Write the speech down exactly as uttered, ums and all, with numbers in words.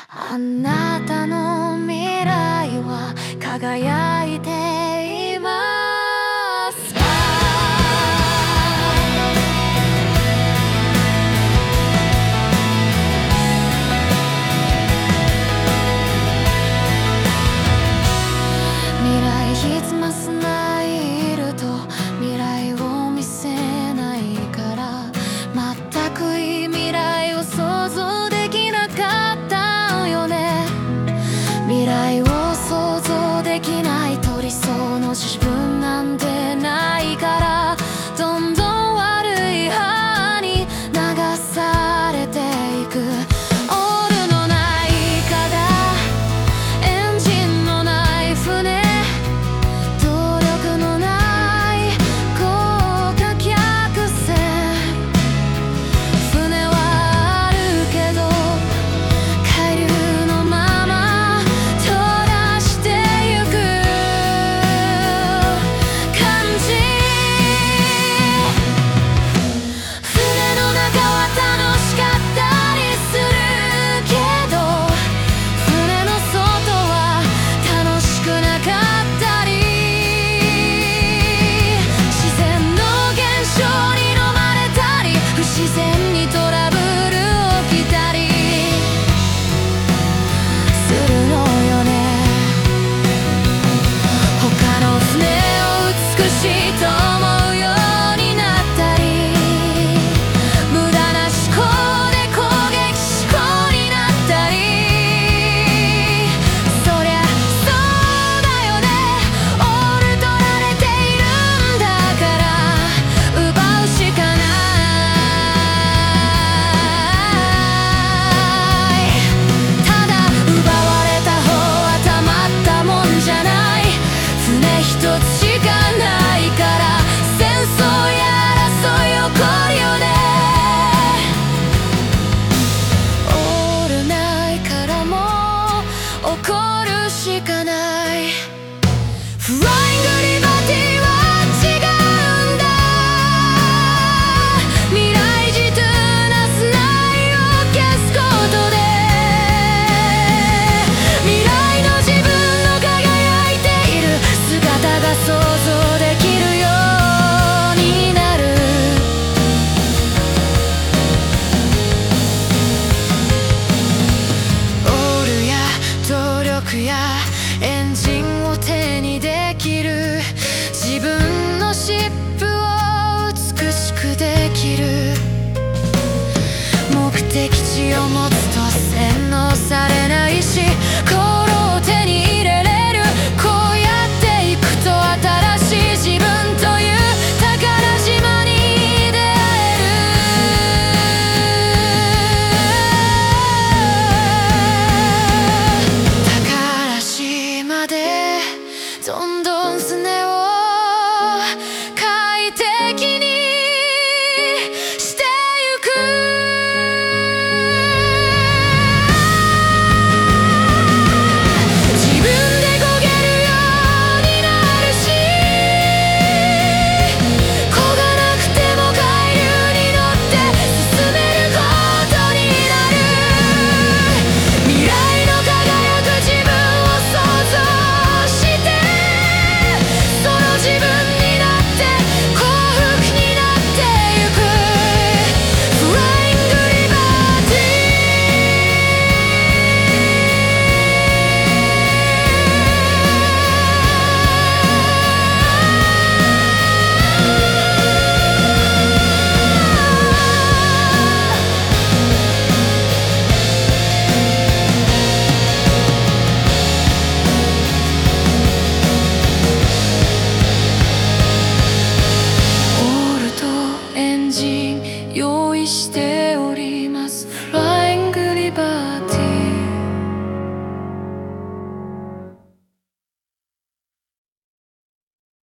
あなたの未来は輝いていますか？未来いつますないると未来を見せないから、全くいい未来を想像できなかったよね。未来を想像できないと理想の自分なんてないから、どんどん悪い派に流されていく。オールのない課題、エンジンのない船、動力のない豪華客船。船はあるけど海流のまま飛ばしてゆく感じ。船の中は楽しかったりするけど、船の外は楽しくなかったり、自然の現象に飲まれたり、不自然にトラブル起きたりするのよね。他の船を美しいと思うようになったり、無駄な思考で攻撃思考になったり。そりゃそうだよね、オール取られているんだから奪うしかない。ただ奪われた方はたまったもんじゃない。船一つしかないから戦争や争い起こるよね。オールないからもう起こるしかない。フライングリバティは違うんだ。未来じとなすないを消すことで、未来の自分の輝いている姿が想像できるようになる。オールや動力やエンジンを手にできる、自分のシップを美しくできる、目的地を持つ